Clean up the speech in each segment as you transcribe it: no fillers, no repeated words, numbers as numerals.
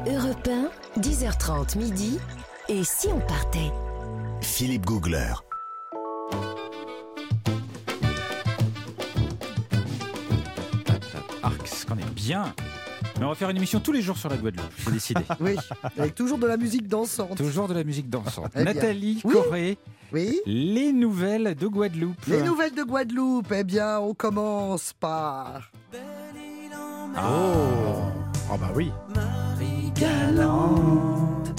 Europe 1, 10h30 midi. Et si on partait ? Philippe Googler. Arcs, qu'on est bien. Mais on va faire une émission tous les jours sur la Guadeloupe, j'ai décidé. Oui, avec toujours de la musique dansante. Toujours de la musique dansante. Eh bien. Nathalie Oui. Corré, Oui. les nouvelles de Guadeloupe. Les nouvelles de Guadeloupe, eh bien, on commence par... Ah bah oui. Galante,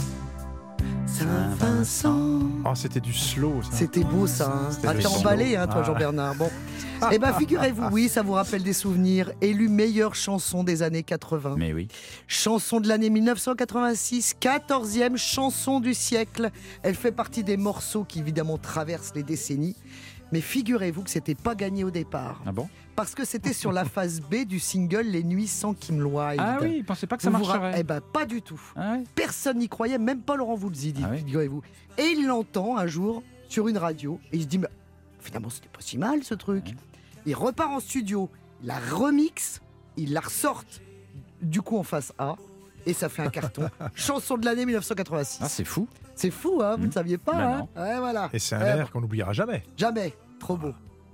Saint-Vincent. Ah, c'était du slow, ça. C'était beau ça, hein. C'était Ah, le t'es son. emballé, hein, toi Ah. Jean-Bernard. Bon. Eh bien, figurez-vous, oui, ça vous rappelle des souvenirs. Élu meilleure chanson des années 80. Mais oui. Chanson de l'année 1986, 14e chanson du siècle. Elle fait partie des morceaux qui évidemment traversent les décennies. Mais figurez-vous que c'était pas gagné au départ. Ah bon? Parce que c'était sur la phase B du single Les Nuits sans Kim Wilde. Ah oui, il pensait pas que ça Vous vous marcherait. Eh ben pas du tout. Ah ouais. Personne n'y croyait, même pas Laurent Voulzy, Ah oui. figurez-vous. Et il l'entend un jour sur une radio et il se dit, mais finalement c'était pas si mal ce truc. Ouais. Il repart en studio, il la remixe, il la ressorte du coup en face A et ça fait un carton. Chanson de l'année 1986. Ah, c'est fou. C'est fou, hein, vous ne saviez pas, Bah hein. Ouais, voilà. Et c'est un air qu'on n'oubliera jamais. Jamais, trop beau.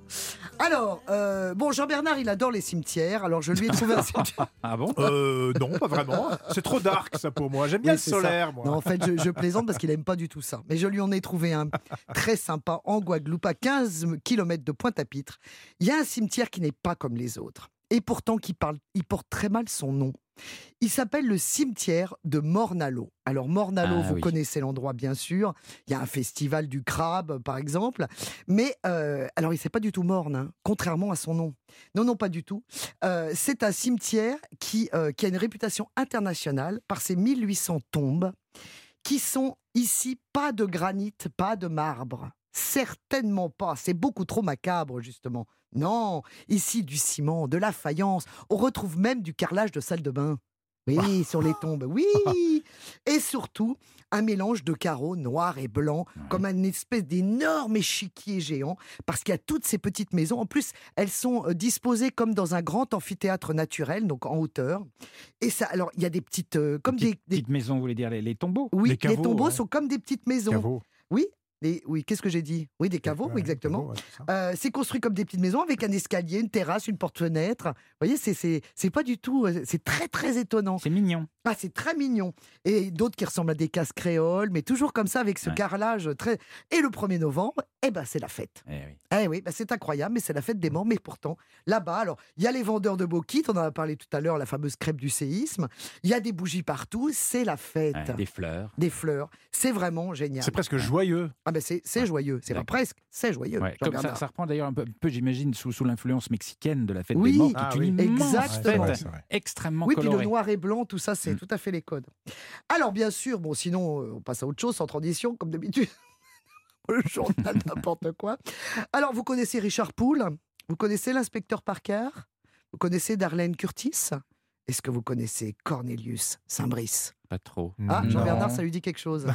Alors, bon, Jean-Bernard, il adore les cimetières, alors je lui ai trouvé un cimetière. Ah bon? Non, pas vraiment. C'est trop dark, ça, pour moi. J'aime bien Oui, le c'est solaire, moi. Non, en fait, je plaisante parce qu'il aime pas du tout ça. Mais je lui en ai trouvé un très sympa en Guadeloupe, à 15 km de Pointe-à-Pitre. Il y a un cimetière qui n'est pas comme les autres. Et pourtant, il porte très mal son nom. Il s'appelle le cimetière de Morne-à-l'eau. Alors, Morne-à-l'eau, Ah vous oui. connaissez l'endroit, bien sûr. Il y a un festival du crabe, par exemple. Mais, alors, il ne s'est pas du tout morne, hein, contrairement à son nom. Non, non, pas du tout. C'est un cimetière qui a une réputation internationale par ses 1800 tombes qui sont ici pas de granit, pas de marbre. Certainement pas. C'est beaucoup trop macabre, justement. Non, ici du ciment, de la faïence. On retrouve même du carrelage de salle de bain. Oui, sur les tombes, oui. Et surtout, un mélange de carreaux noirs et blancs, comme une espèce d'énorme échiquier géant, parce qu'il y a toutes ces petites maisons. En plus, elles sont disposées comme dans un grand amphithéâtre naturel, donc en hauteur. Et ça, alors, il y a des petites, comme des Petites maisons, vous voulez dire les tombeaux? oui, des caveaux, les tombeaux ouais. sont comme des petites maisons. Caveau. Oui, oui, qu'est-ce que j'ai dit? Oui, des caveaux, oui, exactement. Caveau, ouais, c'est ça. C'est construit comme des petites maisons avec un escalier, une terrasse, une porte-fenêtre. Vous voyez, c'est pas du tout. C'est très, très étonnant. C'est mignon. Ah, c'est très mignon. Et d'autres qui ressemblent à des cases créoles, mais toujours comme ça, avec ce Ouais. carrelage très. Et le 1er novembre, eh ben, c'est la fête. Eh oui. Eh oui, ben, c'est incroyable, mais c'est la fête des morts. Mais pourtant, là-bas, alors, il y a les vendeurs de bauxite, on en a parlé tout à l'heure, la fameuse crêpe du séisme. Il y a des bougies partout, c'est la fête. Ouais, des fleurs. Des fleurs. C'est vraiment génial. C'est presque joyeux. Ah ben c'est joyeux, c'est pas D'accord. presque, c'est joyeux. Ouais, comme Jean-Bernard. ça reprend d'ailleurs un peu, j'imagine, sous l'influence mexicaine de la fête Oui. des morts, qui Ah est oui. une immense Exactement. fête C'est vrai. extrêmement Oui, puis le colorée. noir et blanc, tout ça, c'est Mm. tout à fait les codes. Alors bien sûr, bon sinon on passe à autre chose sans transition, comme d'habitude. Le journal n'importe quoi. Alors vous connaissez Richard Poole, vous connaissez l'inspecteur Parker, vous connaissez Darlene Curtis. Est-ce que vous connaissez Cornelius Saint-Brice? Pas trop. Ah, Non. Jean-Bernard, ça lui dit quelque chose.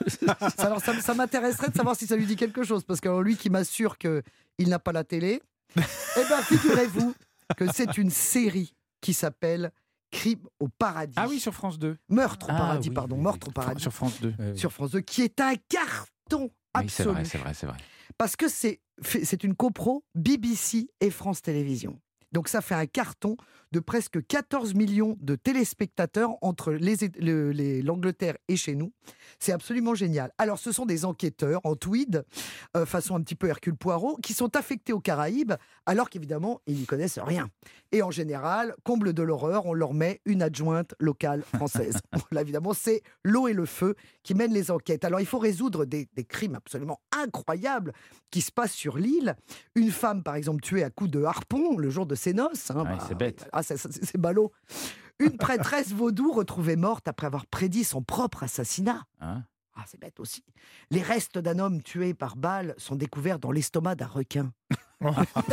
Alors, ça m'intéresserait de savoir si ça lui dit quelque chose, parce que lui qui m'assure qu'il n'a pas la télé, eh bien, figurez-vous que c'est une série qui s'appelle Crime au paradis. Ah oui, sur France 2. Meurtre au Ah paradis, oui, pardon, oui, Meurtre oui. au paradis. Sur France 2. Sur France 2, qui est un carton Oui, c'est absolu. vrai, c'est vrai. Parce que c'est une copro BBC et France Télévisions. Donc ça fait un carton de presque 14 millions de téléspectateurs entre l'Angleterre et chez nous. C'est absolument génial. Alors ce sont des enquêteurs en tweed, façon un petit peu Hercule Poirot, qui sont affectés aux Caraïbes, alors qu'évidemment, ils n'y connaissent rien. Et en général, comble de l'horreur, on leur met une adjointe locale française. Bon, là, évidemment, c'est l'eau et le feu qui mènent les enquêtes. Alors il faut résoudre des crimes absolument incroyables qui se passent sur l'île. Une femme, par exemple, tuée à coups de harpon le jour de ses noces. Hein, Ouais, c'est bête. Ah, c'est ballot. Une prêtresse vaudou retrouvée morte après avoir prédit son propre assassinat. Hein? Ah, c'est bête aussi. Les restes d'un homme tué par balle sont découverts dans l'estomac d'un requin. Mais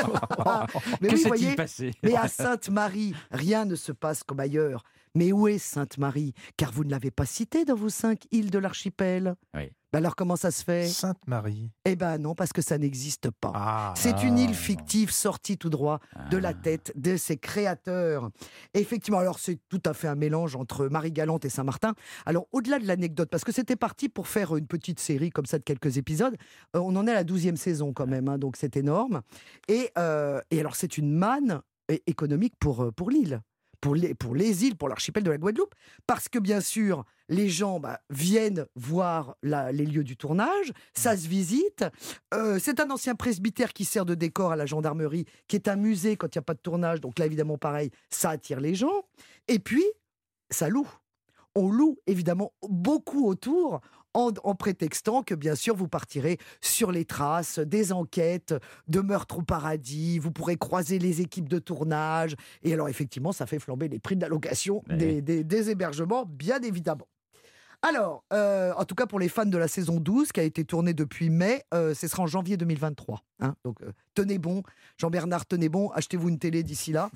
Que oui, s'est-il voyez, passé? mais à Sainte-Marie, rien ne se passe comme ailleurs. Mais où est Sainte-Marie? Car vous ne l'avez pas citée dans vos 5 îles de l'archipel. Oui. Alors comment ça se fait? Sainte-Marie. Eh ben non, parce que ça n'existe pas. Ah, C'est une île fictive sortie tout droit de la tête de ses créateurs. Effectivement, alors c'est tout à fait un mélange entre Marie-Galante et Saint-Martin. Alors au-delà de l'anecdote, parce que c'était parti pour faire une petite série comme ça de quelques épisodes, on en est à la 12e saison quand même, hein, donc c'est énorme. Et alors c'est une manne économique pour l'île. Pour les îles, pour l'archipel de la Guadeloupe, parce que bien sûr, les gens viennent voir les lieux du tournage, ça se visite. C'est un ancien presbytère qui sert de décor à la gendarmerie, qui est un musée quand il n'y a pas de tournage, donc là évidemment pareil, ça attire les gens. Et puis, ça loue. On loue évidemment beaucoup autour, en prétextant que, bien sûr, vous partirez sur les traces des enquêtes de meurtres au paradis, vous pourrez croiser les équipes de tournage, et alors, effectivement, ça fait flamber les prix de la location des hébergements, bien évidemment. Alors, en tout cas, pour les fans de la saison 12, qui a été tournée depuis mai, ce sera en janvier 2023. Hein, donc, tenez bon, Jean-Bernard, tenez bon, achetez-vous une télé d'ici là.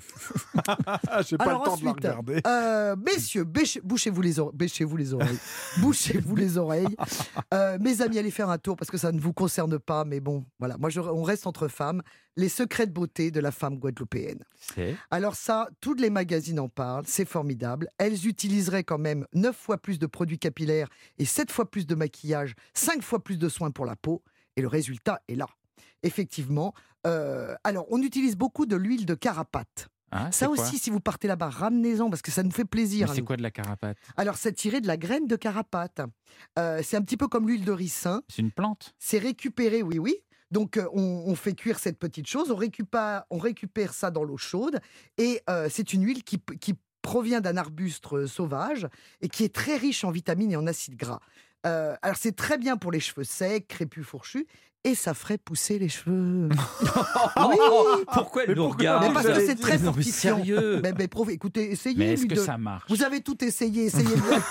J'ai pas le temps de la regarder. Messieurs, bouchez-vous les oreilles. Bouchez-vous les oreilles. Mes amis, allez faire un tour parce que ça ne vous concerne pas. Mais bon, voilà. Moi, on reste entre femmes. Les secrets de beauté de la femme guadeloupéenne. Alors ça, tous les magazines en parlent. C'est formidable. Elles utiliseraient quand même 9 fois plus de produits capillaires et 7 fois plus de maquillage, 5 fois plus de soins pour la peau. Et le résultat est là. Effectivement. Alors, on utilise beaucoup de l'huile de carapate. Ah, ça aussi, si vous partez là-bas, ramenez-en parce que ça nous fait plaisir. Mais c'est quoi de la carapate? Alors, c'est tiré de la graine de carapate. C'est un petit peu comme l'huile de ricin. C'est une plante? C'est récupéré, oui. Donc, on fait cuire cette petite chose, on récupère ça dans l'eau chaude et c'est une huile qui provient d'un arbuste sauvage et qui est très riche en vitamines et en acides gras. Alors, c'est très bien pour les cheveux secs, crépus, fourchus. Et ça ferait pousser les cheveux. Oui. Pourquoi elle nous regarde? Parce que c'est très fortifiant. Sérieux. Mais écoutez, essayez. Mais est-ce que ça marche? Vous avez tout essayé. Essayez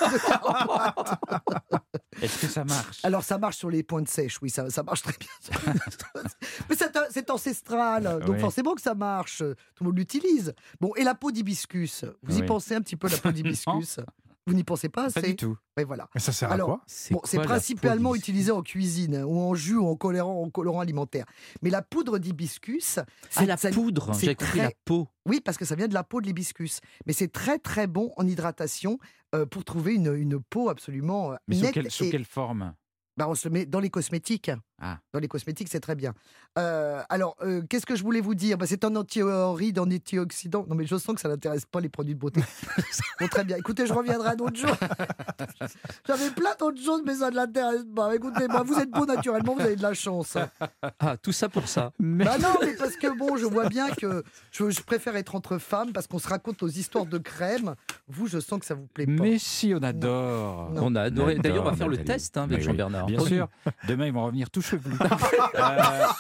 Est-ce que ça marche? Alors ça marche sur les pointes sèches, oui, ça marche très bien. Mais c'est ancestral, donc forcément que ça marche. Tout le monde l'utilise. Bon, et la peau d'hibiscus, vous y pensez un petit peu, la peau d'hibiscus? Vous n'y pensez pas assez? Pas du tout. Mais voilà. Mais ça sert à quoi? C'est principalement utilisé en cuisine, ou en jus, ou en colorant alimentaire. Mais la poudre d'hibiscus... C'est la poudre, j'ai compris la peau. Oui, parce que ça vient de la peau de l'hibiscus. Mais c'est très très bon en hydratation pour trouver une peau absolument nette. Mais sous quelle forme? On se le met dans les cosmétiques. Dans les cosmétiques, c'est très bien. Alors, qu'est-ce que je voulais vous dire? C'est un anti-horride, un antioxydant. Non, mais je sens que ça n'intéresse pas les produits de beauté. Bon, très bien. Écoutez, je reviendrai un autre jour. J'avais plein d'autres choses, mais ça ne l'intéresse pas. Écoutez, vous êtes beau naturellement, vous avez de la chance. Ah, tout ça pour ça. Non, mais parce que je vois bien que je préfère être entre femmes parce qu'on se raconte nos histoires de crème. Vous, je sens que ça vous plaît pas. Mais si, on adore. On a adoré. D'ailleurs, on va faire le test avec Jean-Bernard. Bien sûr. Demain, ils vont revenir tout chevelus.